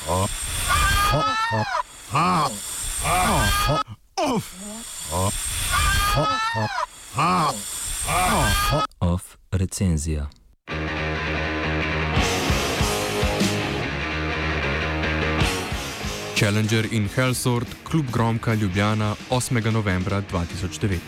Off recenzija. Challenger in Hellsword, klub Gromka Ljubljana, 8. novembra 2019.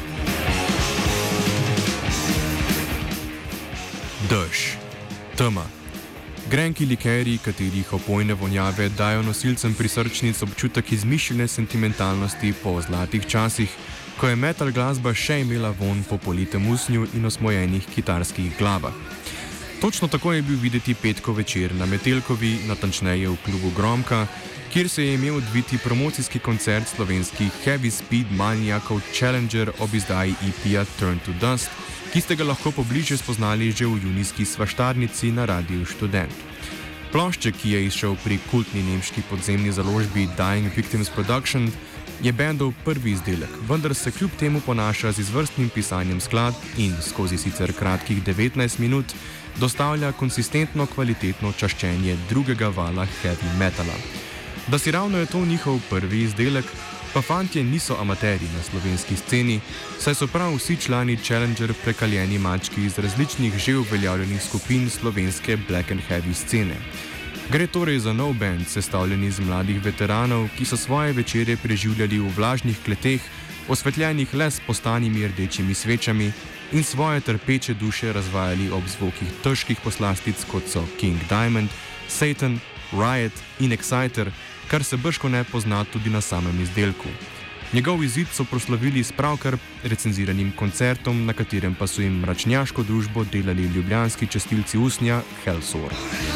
Dež. Tema. Grenki likeri, katerih opojne vonjave dajo nosilcem prisrčnic občutek izmišljene sentimentalnosti po zlatih časih, ko je metal glasba še imela von po politem usnju in osmojenih kitarskih glavah. Točno tako je bil videti petkov večer na Metelkovi, natančneje v klubu Gromka, kjer se je imel odviti promocijski koncert slovenskih heavy speed manijakov Challenger ob izdaji EP-ja Turn to Dust, ki ste ga lahko pobliže spoznali že v junijski svaštarnici na Radiu Študent. Plošček, ki je izšel pri kultni nemški podzemni založbi Dying Victims Production, je bendov prvi izdelek, vendar se kljub temu ponaša z izvrstnim pisanjem skladb in skozi sicer kratkih 19 minut dostavlja konsistentno kvalitetno čaščenje drugega vala heavy metala. Da si ravno je to njihov prvi izdelek, pa fantje niso amaterji na slovenski sceni, saj so prav vsi člani Challenger prekaljeni mački iz različnih že uveljavljenih skupin slovenske black and heavy scene. Gre torej za nov band, sestavljen iz mladih veteranov, ki so svoje večere preživljali v vlažnih kleteh, osvetljenih le s postanimi rdečimi svečami in svoje trpeče duše razvajali ob zvokih težkih poslastic, kot so King Diamond, Satan, Riot in Exciter, kar se bržkone pozna tudi na samem izdelku. Njegov izid so proslavili s pravkar recenziranim koncertom, na katerem pa so jim mračnjaško družbo delali ljubljanski častilci usnja Hellsword.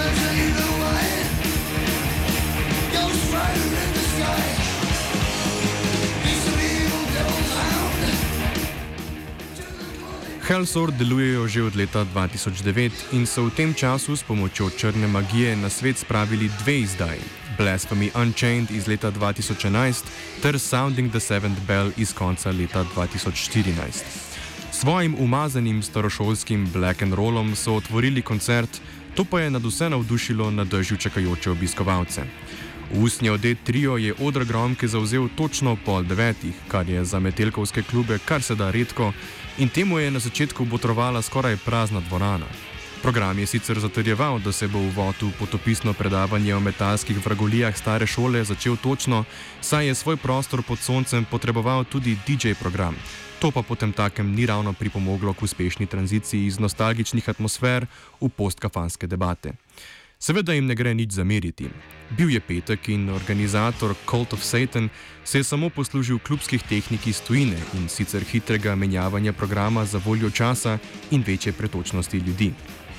Hellsword delujejo že od leta 2009 in so v tem času s pomočjo črne magije na svet spravili dve izdaji, Blasphemy Unchained iz leta 2011 ter Sounding the Seventh Bell iz konca leta 2014. Svojim umazanim starošolskim black and rollom so otvorili koncert, to pa je nadvse navdušilo na dežju čakajoče obiskovalce. V usnje odet trio je oder Gromke zavzel točno pol 9, kar je za metelkovske klube kar se da redko, in temu je na začetku botrovala skoraj prazna dvorana. Program je sicer zatrjeval, da se bo uvod v potopisno predavanje o metalskih vragolijah stare šole začel točno, saj je svoj prostor pod soncem potreboval tudi DJ program. To pa potemtakem ni ravno pripomoglo k uspešni tranziciji iz nostalgičnih atmosfer v postkafanske debate. Seveda jim ne gre nič zameriti. Bil je petek in organizator Cult of Satan se je samo poslužil klubskih tehnik iz tujine in sicer hitrega menjavanja programa za voljo časa in večje pretočnosti ljudi.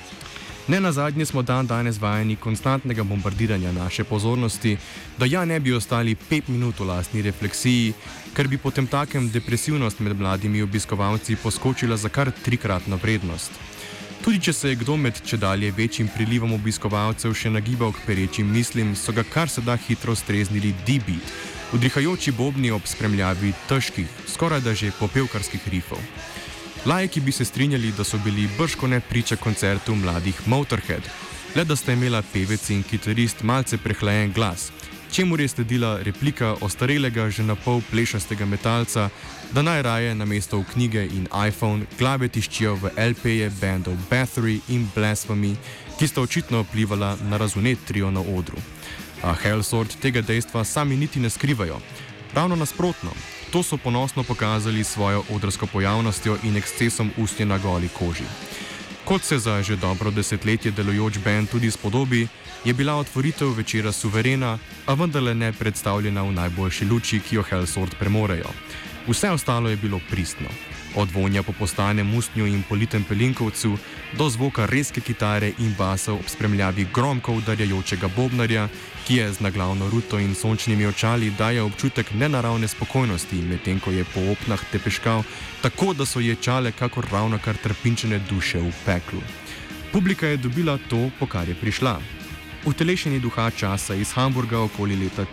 Ne nazadnje smo danes vajeni konstantnega bombardiranja naše pozornosti, da ja ne bi ostali 5 minut v lastni refleksiji, ker bi potemtakem depresivnost med mladimi obiskovalci poskočila za kar 3-kratno vrednost. Tudi če se je kdo med čedalje večjim prilivom obiskovalcev še nagibal k perečim mislim, so ga kar se da hitro streznili D-beat, vdihajoči bobni ob spremljavi težkih, skoraj da že popevkarskih rifov. Laiki bi se strinjali, da so bili bržkone priča koncertu mladih Motorhead, le da sta imela pevec in kitarist malce prehlajen glas, čemur je sledila replika ostarelega že na pol plešastega metalca, da najraje namesto v knjige in iPhone glave tiščijo v LP-je bandov Bathory in Blasphemy, ki sta očitno vplivala na razunet trio na odru. A Hellsword tega dejstva sami niti ne skrivajo. Ravno nasprotno, to so ponosno pokazali svojo odrsko pojavnostjo in ekscesom usnja na goli koži. Kot se za že dobro desetletje delujoč band tudi spodobi, je bila otvoritev večera suverena, a vendarle ne predstavljena v najboljši luči, ki jo Hellsword premorejo. Vse ostalo je bilo pristno. Od vonja po postanem usnju in politem pelinkovcu do zvoka rezke kitare in basa ob spremljavi gromko udarjajočega bobnarja, ki je z naglavno ruto in sončnimi očali daje občutek nenaravne spokojnosti, medtem ko je po opnah tepeškal tako, da so ječale kakor ravnokar trpinčene duše v peklu. Publika je dobila to, po kar je prišla. Utelešeni duha časa iz Hamburga okoli leta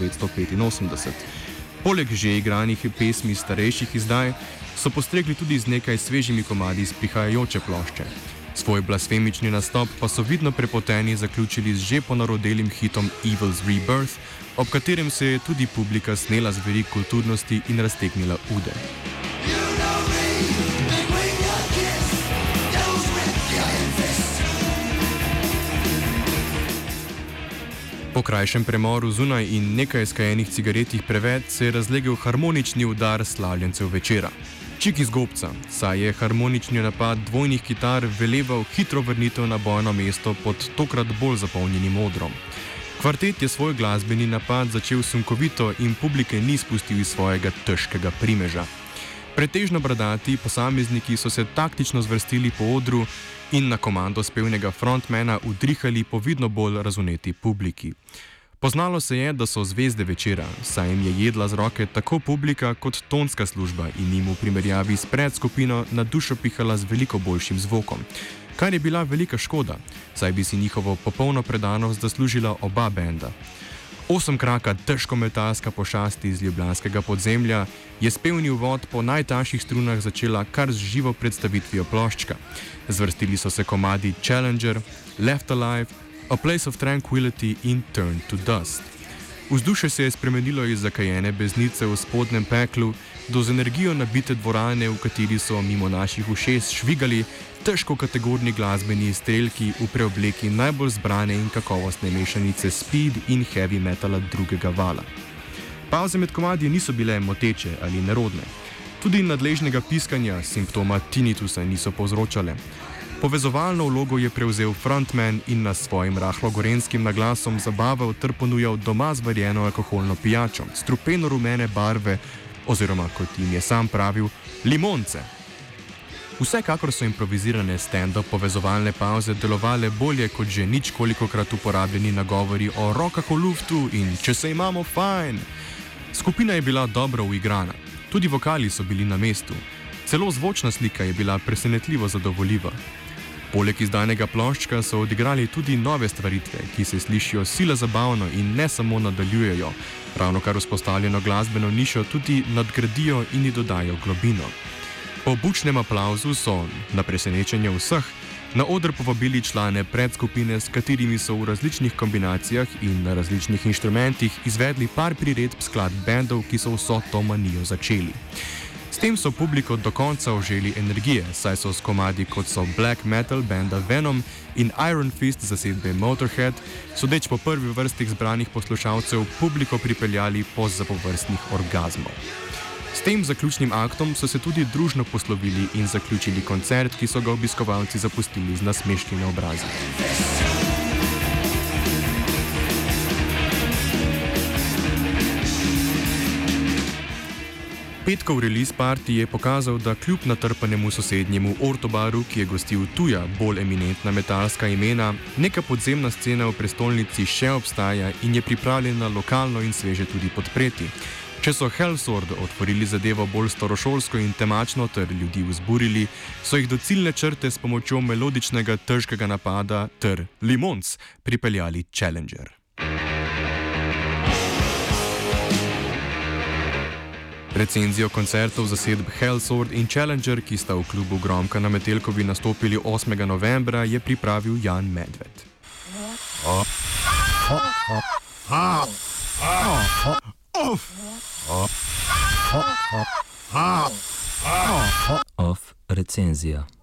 1985. Poleg že igranih pesmi starejših izdaj so postregli tudi z nekaj svežimi komadi iz prihajajoče plošče. Svoj blasfemični nastop pa so vidno prepoteni zaključili z že ponarodelim hitom Evil's Rebirth, ob katerem se je tudi publika snela z verik kulturnosti in raztegnila ude. Po krajšem premoru zunaj in nekaj skajenih cigaretih preveč se je razlegel harmonični udar slavljencev večera. Čik iz gobca, saj je harmonični napad dvojnih kitar veleval hitro vrnitev na bojno mesto pod tokrat bolj zapolnjenim odrom. Kvartet je svoj glasbeni napad začel sunkovito in publike ni spustil iz svojega težkega primeža. Pretežno bradati posamezniki so se taktično zvrstili po odru in na komando spevnega frontmana udrihali po vidno bolj razuneti publiki. Poznalo se je, da so zvezde večera, saj jim je jedla z roke tako publika kot tonska služba in jim v primerjavi s predskupino na dušo pihala z veliko boljšim zvokom, kar je bila velika škoda, saj bi si njihovo popolno predanost zaslužila oba benda. 8-kraka težkometalska pošast iz ljubljanskega podzemlja je spevni uvod po najtanjših strunah začela kar z živo predstavitvijo ploščka. Zvrstili so se komadi Challenger, Left Alive, A Place of Tranquility in Turn to Dust. Vzdušje se je spremenilo iz zakajene beznice v spodnjem peklu do z energijo nabite dvorane, v kateri so mimo naših ušes švigali težko kategorni glasbeni izstrelki v preobleki najbolj zbrane in kakovostne mešanice speed in heavy metala drugega vala. Pavze med komadi niso bile moteče ali nerodne. Tudi nadležnega piskanja, simptoma tinnitusa, niso povzročale. Povezovalno vlogo je prevzel frontman in nas svojim rahlo-gorenskim naglasom zabaval ter ponujal doma zvarjeno alkoholno pijačo, strupeno rumene barve oziroma, kot jim je sam pravil, limonce. Vsekakor so improvizirane stand-up povezovalne pauze delovale bolje kot že ničkolikokrat uporabljeni nagovori o rokah v luftu in če se imamo fajn. Skupina je bila dobro uigrana, tudi vokali so bili na mestu, celo zvočna slika je bila presenetljivo zadovoljiva. Poleg izdanega ploščka so odigrali tudi nove stvaritve, ki se slišijo sila zabavno in ne samo nadaljujejo, ravno kar vzpostavljeno glasbeno nišo tudi nadgradijo in ji dodajo globino. Po bučnem aplavzu so, na presenečenje vseh, na oder povabili člane predskupine, s katerimi so v različnih kombinacijah in na različnih inštrumentih izvedli par priredb skladb bendov, ki so vso to manijo začeli. S tem so publiko do konca uželi energije, saj so s komadi kot so black metal benda Venom in Iron Fist zasedbe Motorhead, sodeč po prvi vrsti zbranih poslušalcev, publiko pripeljali po zapovrstnih orgazmov. S tem zaključnim aktom so se tudi družno poslovili in zaključili koncert, ki so ga obiskovalci zapustili z nasmeški na obrazih. Petkov release party je pokazal, da kljub natrpanemu sosednjemu Ortobaru, ki je gostil tuja, bolj eminentna metalska imena, neka podzemna scena v prestolnici še obstaja in je pripravljena lokalno in sveže tudi podpreti. Če so Hellsword otvorili zadevo bolj starošolsko in temačno ter ljudi vzburili, so jih do ciljne črte s pomočjo melodičnega težkega napada ter limonc pripeljali Challenger. Recenzijo koncertov zasedb Hellsword in Challenger, ki sta v klubu Gromka na Metelkovi nastopili 8. novembra, je pripravil Jan Medved. Off recenzija.